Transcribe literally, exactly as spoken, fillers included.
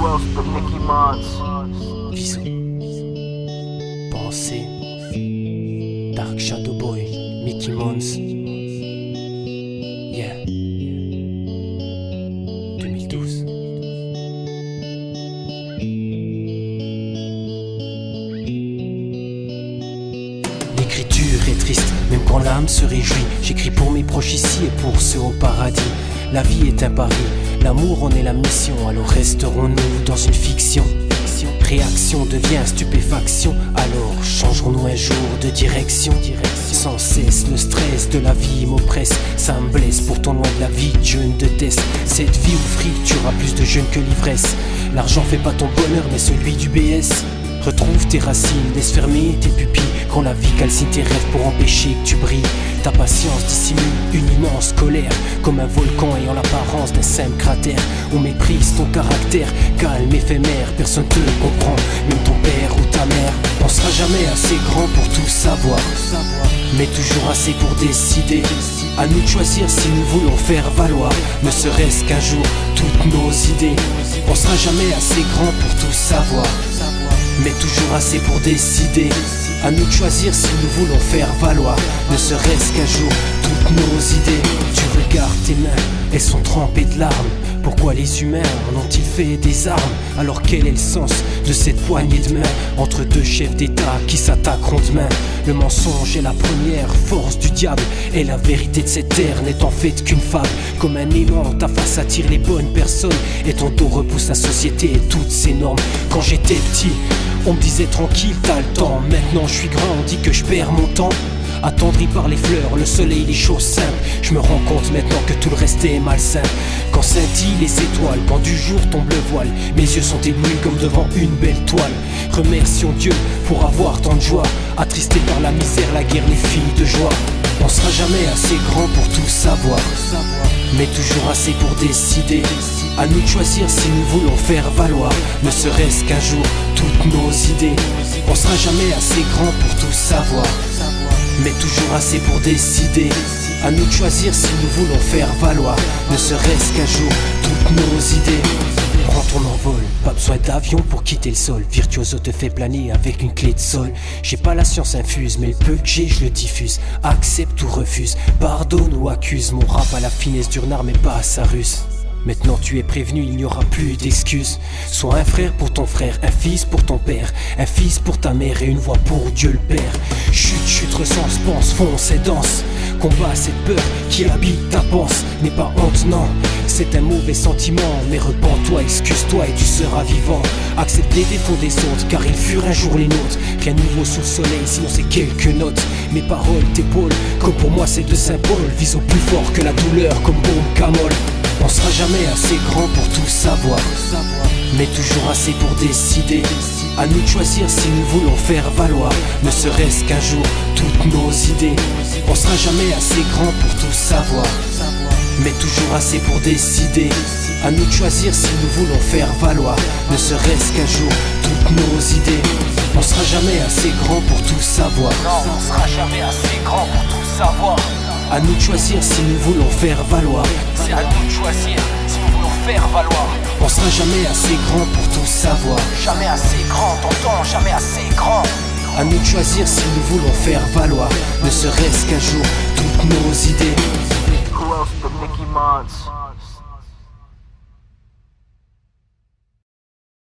Who else but Nicki Minaj? Viso, Pensée, Dark Shadow Boy, Mickey Mons. Yeah. deux mille douze. L'écriture est triste, même quand l'âme se réjouit. J'écris pour mes proches ici et pour ceux au paradis. La vie est un pari, l'amour en est la mission. Alors resterons-nous dans une fiction? Réaction devient stupéfaction. Alors changerons-nous un jour de direction? Sans cesse le stress de la vie m'oppresse. Ça me blesse, pourtant loin de la vie je ne déteste. Cette vie où fric tuera plus de jeunes que l'ivresse. L'argent fait pas ton bonheur mais celui du B S. Retrouve tes racines, laisse fermer tes pupilles. Quand la vie calcine tes rêves pour empêcher que tu brilles. Ta patience dissimule une immense colère, comme un volcan ayant l'apparence d'un simple cratère. On méprise ton caractère, calme, éphémère. Personne te le comprend, même ton père ou ta mère. On sera jamais assez grand pour tout savoir, mais toujours assez pour décider. À nous de choisir si nous voulons faire valoir, ne serait-ce qu'un jour, toutes nos idées. On sera jamais assez grand pour tout savoir, mais toujours assez pour décider. À nous de choisir si nous voulons faire valoir, ne serait-ce qu'un jour, toutes nos idées. Tu regardes tes mains, elles sont trempées de larmes. Pourquoi les humains en ont-ils fait des armes? Alors quel est le sens de cette poignée de main entre deux chefs d'État qui s'attaqueront demain? Le mensonge est la première force du diable, et la vérité de cette terre n'est en fait qu'une fable. Comme un aimant, ta face attire les bonnes personnes, et ton dos repousse la société et toutes ses normes. Quand j'étais petit, on me disait tranquille, t'as le temps. Maintenant je suis grand, on dit que je perds mon temps. Attendri par les fleurs, le soleil, les choses simples. Je me rends compte maintenant que tout le reste est malsain. Quand scintillent les étoiles, quand du jour tombe le voile, mes yeux sont éblouis comme devant une belle toile. Remercions Dieu pour avoir tant de joie. Attristés par la misère, la guerre, les filles de joie. On sera jamais assez grand pour tout savoir, mais toujours assez pour décider. À nous de choisir si nous voulons faire valoir, ne serait-ce qu'un jour, toutes nos idées. On sera jamais assez grand pour tout savoir, mais toujours assez pour décider. À nous de choisir si nous voulons faire valoir, ne serait-ce qu'un jour, toutes nos idées. Prends ton envol, pas besoin d'avion pour quitter le sol. Virtuoso te fait planer avec une clé de sol. J'ai pas la science infuse, mais le peu que j'ai je le diffuse. Accepte ou refuse, pardonne ou accuse. Mon rap à la finesse du renard mais pas à sa ruse. Maintenant tu es prévenu, il n'y aura plus d'excuses. Sois un frère pour ton frère, un fils pour ton père, un fils pour ta mère et une voix pour Dieu le Père. Chute, chute, recense, pense, fonce et danse. Combat cette peur qui habite ta pensée. N'aie pas honte, non, c'est un mauvais sentiment. Mais repens-toi, excuse-toi et tu seras vivant. Accepte les défauts des autres car ils furent un jour les nôtres. Rien de nouveau sous le soleil, sinon c'est quelques notes. Mes paroles t'épaulent, comme pour moi c'est deux symboles. Vise au plus fort que la douleur comme bombe camole. On sera jamais assez grand pour tout savoir, mais toujours assez pour décider. À nous de choisir si nous voulons faire valoir, ne serait-ce qu'un jour, toutes nos idées. On sera jamais assez grand pour tout savoir, mais toujours assez pour décider. À nous de choisir si nous voulons faire valoir, ne serait-ce qu'un jour, toutes nos idées. On sera jamais assez grand pour tout savoir. Non, on sera jamais assez grand pour tout savoir. À nous de choisir si nous voulons faire valoir. C'est à nous de choisir si nous voulons faire valoir. On sera jamais assez grand pour tout savoir. Jamais assez grand, t'entends, jamais assez grand. À nous de choisir si nous voulons faire valoir, ne serait-ce qu'un jour, toutes nos idées. Who else but Nicki Minaj?